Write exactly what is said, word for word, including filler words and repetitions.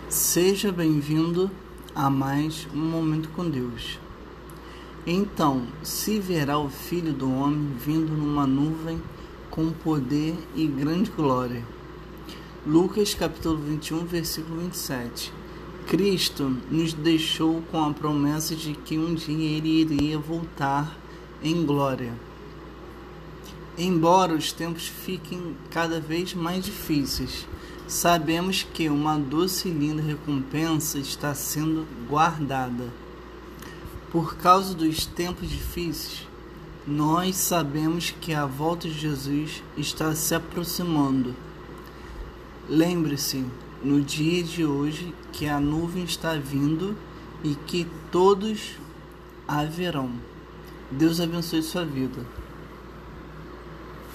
Seja bem-vindo a mais um Momento com Deus. Então se verá o Filho do Homem vindo numa nuvem com poder e grande glória. Lucas capítulo vinte e um, versículo vinte e sete. Cristo nos deixou com a promessa de que um dia Ele iria voltar em glória. Embora os tempos fiquem cada vez mais difíceis, sabemos que uma doce e linda recompensa está sendo guardada. Por causa dos tempos difíceis, nós sabemos que a volta de Jesus está se aproximando. Lembre-se, no dia de hoje, que a nuvem está vindo e que todos a verão. Deus abençoe sua vida.